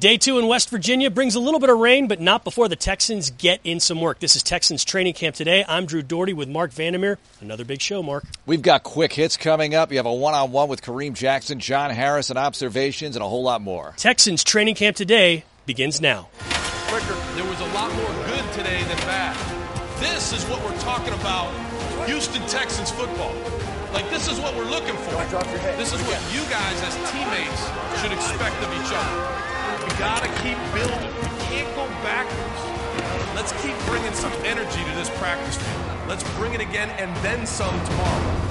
Day 2 in West Virginia brings a little bit of rain, but not before the Texans get in some work. This is Texans Training Camp Today. I'm Drew Doherty with Mark Vandermeer. Another big show, Mark. We've got quick hits coming up. You have a one-on-one with Kareem Jackson, John Harris, and observations, and a whole lot more. Texans Training Camp Today begins now. Quicker. There was a lot more good today than bad. This is what we're talking about, Houston Texans football. Like, this is what we're looking for. This is what you guys as teammates should expect of each other. We got to keep building. We can't go backwards. Let's keep bringing some energy to this practice field. Let's bring it again and then some tomorrow.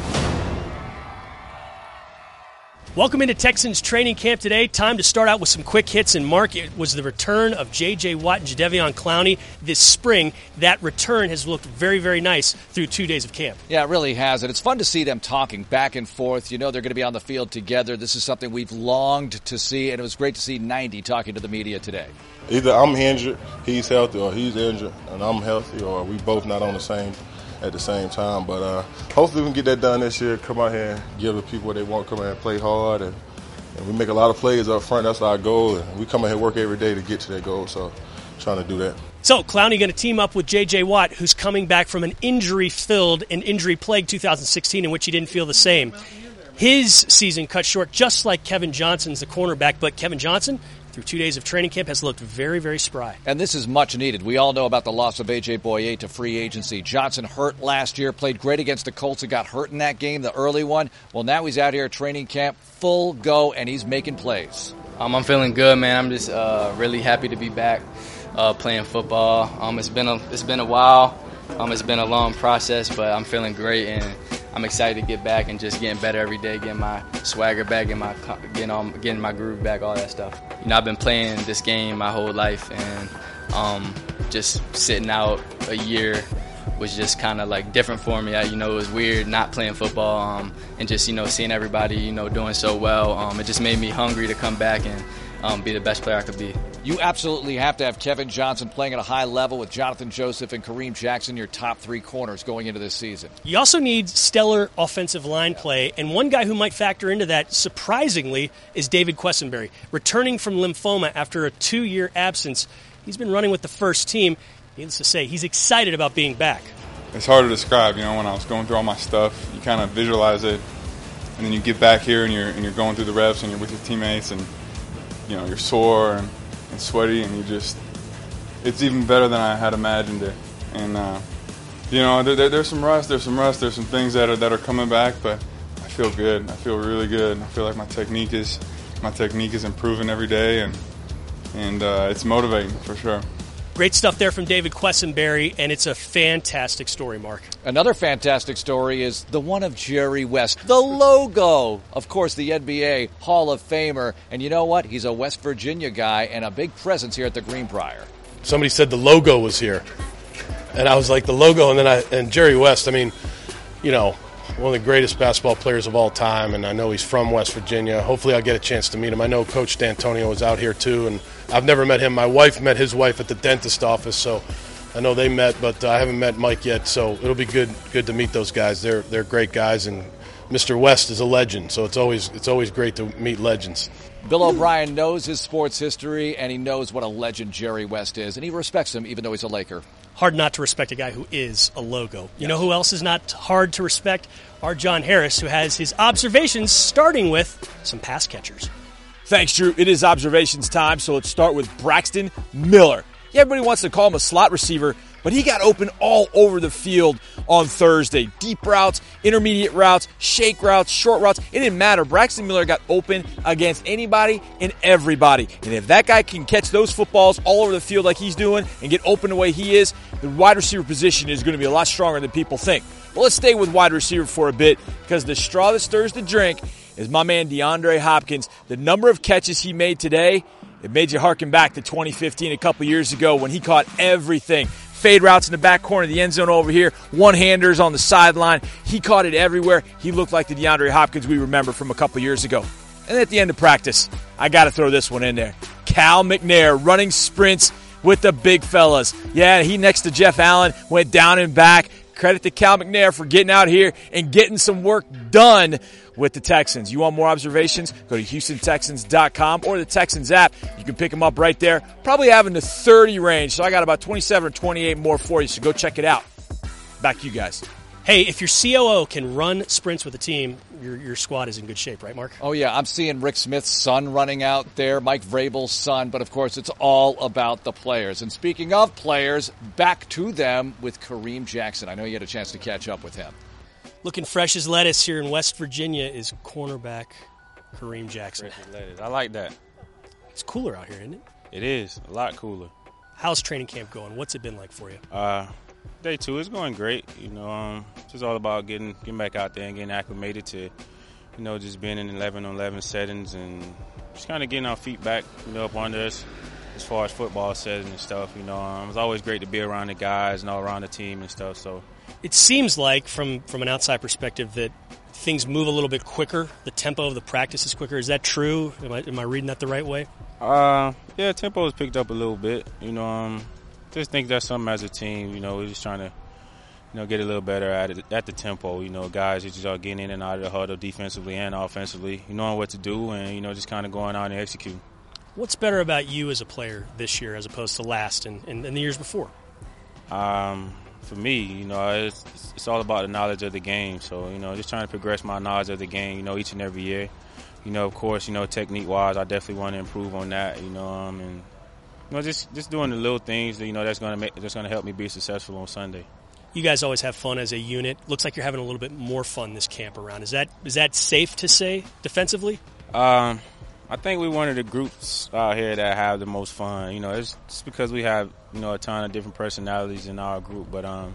Welcome into Texans Training Camp Today. Time to start out with some quick hits. And Mark, it was the return of J.J. Watt and Jadeveon Clowney this spring. That return has looked very, very nice through 2 days of camp. Yeah, it really has. And it's fun to see them talking back and forth. You know they're going to be on the field together. This is something we've longed to see, and it was great to see 90 talking to the media today. Either I'm injured, he's healthy, or he's injured, and I'm healthy, or we both not on at the same time. But hopefully we can get that done this year, come out here and give the people what they want, come out here and play hard. And we make a lot of plays up front. That's our goal. And we come out here and work every day to get to that goal. So trying to do that. So Clowney going to team up with J.J. Watt, who's coming back from an injury-filled and injury-plagued 2016 in which he didn't feel the same. His season cut short just like Kevin Johnson's, the cornerback. But Kevin Johnson, through 2 days of training camp, has looked very, very spry. And this is much needed. We all know about the loss of A.J. Boye to free agency. Johnson hurt last year, played great against the Colts and got hurt in that game, the early one. Well, now he's out here at training camp, full go, and he's making plays. I'm feeling good, man. I'm just really happy to be back playing football. It's been a while. It's been a long process, but I'm feeling great, and I'm excited to get back and just getting better every day, getting my swagger back, getting my groove back, all that stuff. You know, I've been playing this game my whole life, and just sitting out a year was just kind of like different for me. It was weird not playing football, and just seeing everybody doing so well. It just made me hungry to come back and be the best player I could be. You absolutely have to have Kevin Johnson playing at a high level with Jonathan Joseph and Kareem Jackson, your top three corners going into this season. You also need stellar offensive line play, and one guy who might factor into that, surprisingly, is David Quessenberry. Returning from lymphoma after a 2-year absence, he's been running with the first team. Needless to say, he's excited about being back. It's hard to describe. When I was going through all my stuff, you kind of visualize it, and then you get back here and you're going through the reps and you're with your teammates, and you're sore and sweaty, and it's even better than I had imagined it. And there's some rust, there's some things that are coming back, but I feel good. I feel really good. I feel like my technique is improving every day, and it's motivating for sure. Great stuff there from David Quessenberry, and it's a fantastic story, Mark. Another fantastic story is the one of Jerry West, the logo. Of course, the NBA Hall of Famer. And you know what? He's a West Virginia guy and a big presence here at the Greenbrier. Somebody said the logo was here. And I was like, the logo, and Jerry West, one of the greatest basketball players of all time, and I know he's from West Virginia. Hopefully I'll get a chance to meet him. I know Coach D'Antonio was out here too, and I've never met him. My wife met his wife at the dentist office, so I know they met, but I haven't met Mike yet, so it'll be good to meet those guys. They're great guys, and Mr. West is a legend, so it's always great to meet legends. Bill O'Brien knows his sports history, and he knows what a legend Jerry West is, and he respects him even though he's a Laker. Hard not to respect a guy who is a logo. You know who else is not hard to respect? Our John Harris, who has his observations starting with some pass catchers. Thanks, Drew. It is observations time, so let's start with Braxton Miller. Yeah, everybody wants to call him a slot receiver, but he got open all over the field on Thursday. Deep routes, intermediate routes, shake routes, short routes. It didn't matter. Braxton Miller got open against anybody and everybody. And if that guy can catch those footballs all over the field like he's doing and get open the way he is, the wide receiver position is going to be a lot stronger than people think. Well, let's stay with wide receiver for a bit, because the straw that stirs the drink is my man DeAndre Hopkins. The number of catches he made today, it made you harken back to 2015, a couple years ago, when he caught everything. Fade routes in the back corner of the end zone over here, one-handers on the sideline. He caught it everywhere. He looked like the DeAndre Hopkins we remember from a couple years ago. And at the end of practice, I got to throw this one in there. Cal McNair running sprints with the big fellas. Yeah, he next to Jeff Allen went down and back. Credit to Cal McNair for getting out here and getting some work done with the Texans. You want more observations? Go to HoustonTexans.com or the Texans app. You can pick them up right there. Probably having the 30 range, so I got about 27 or 28 more for you, so go check it out. Back to you guys. Hey, if your COO can run sprints with a team, your squad is in good shape, right, Mark? Oh, yeah. I'm seeing Rick Smith's son running out there, Mike Vrabel's son. But, of course, it's all about the players. And speaking of players, back to them with Kareem Jackson. I know you had a chance to catch up with him. Looking fresh as lettuce here in West Virginia is cornerback Kareem Jackson. Fresh as lettuce. I like that. It's cooler out here, isn't it? It is. A lot cooler. How's training camp going? What's it been like for you? Day 2 is going great. It's just all about getting back out there and getting acclimated to, just being in 11-on-11 settings and just kind of getting our feet back, up under us as far as football settings and stuff. It's always great to be around the guys and all around the team and stuff. So it seems like, from an outside perspective, that things move a little bit quicker. The tempo of the practice is quicker. Is that true? Am I reading that the right way? Yeah, tempo has picked up a little bit. Just think that's something as a team. We're just trying to, get a little better at the tempo. Guys are just all getting in and out of the huddle defensively and offensively, knowing what to do and, just kind of going out and executing. What's better about you as a player this year as opposed to last and the years before? For me, it's all about the knowledge of the game. So, just trying to progress my knowledge of the game, each and every year. Of course, technique-wise, I definitely want to improve on that, and just doing the little things that, that's going to help me be successful on Sunday. You guys always have fun as a unit. Looks like you're having a little bit more fun this camp around. Is that safe to say defensively? I think we're one of the groups out here that have the most fun. It's just because we have a ton of different personalities in our group. But I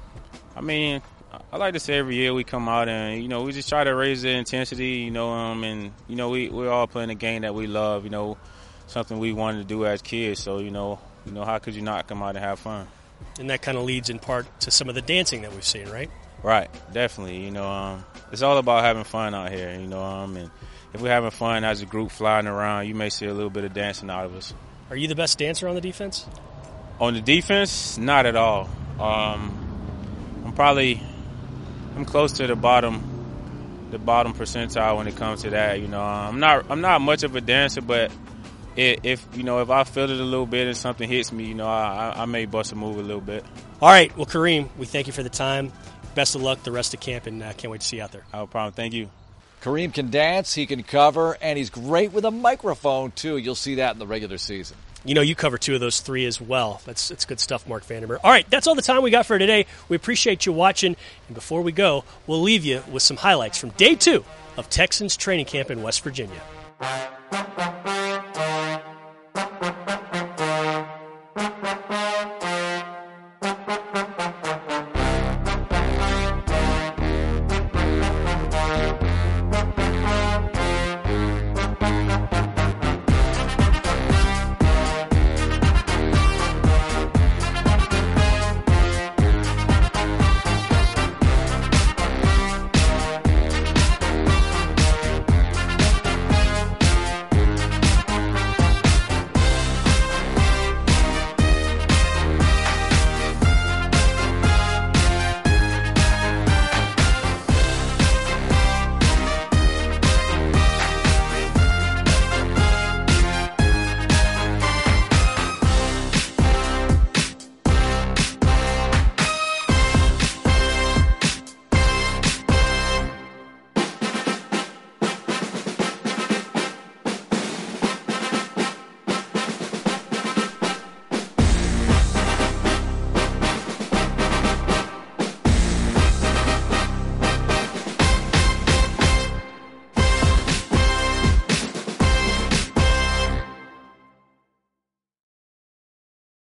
like to say every year we come out and we just try to raise the intensity. And we're all playing a game that we love. Something we wanted to do as kids. So how could you not come out and have fun? And that kind of leads in part to some of the dancing that we've seen, right? Right, definitely. It's all about having fun out here. And if we're having fun as a group flying around, you may see a little bit of dancing out of us. Are you the best dancer on the defense? On the defense, not at all. I'm close to the bottom percentile when it comes to that. I'm not much of a dancer, but if I feel it a little bit and something hits me, I may bust a move a little bit. All right. Well, Kareem, we thank you for the time. Best of luck the rest of camp, and can't wait to see you out there. No problem. Thank you. Kareem can dance, he can cover, and he's great with a microphone, too. You'll see that in the regular season. You cover 2 of those 3 as well. That's good stuff, Mark Vandenberg. All right, that's all the time we got for today. We appreciate you watching. And before we go, we'll leave you with some highlights from Day 2 of Texans training camp in West Virginia.